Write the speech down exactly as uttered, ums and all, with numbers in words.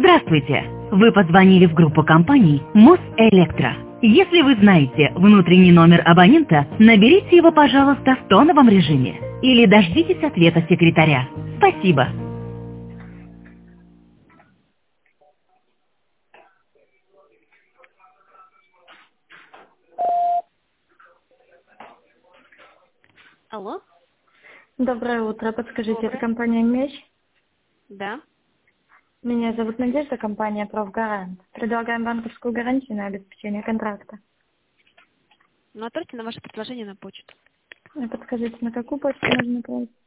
Здравствуйте! Вы позвонили в группу компаний Мосэлектро. Если вы знаете внутренний номер абонента, наберите его, пожалуйста, в тоновом режиме. Или дождитесь ответа секретаря. Спасибо. Алло? Доброе утро. Подскажите, это Доброе. компания «Меч»? Да. Меня зовут Надежда, компания «Профгарант». Предлагаем банковскую гарантию на обеспечение контракта. Ну, отправьте на ваше предложение на почту. А подскажите, на какую почту можно направить?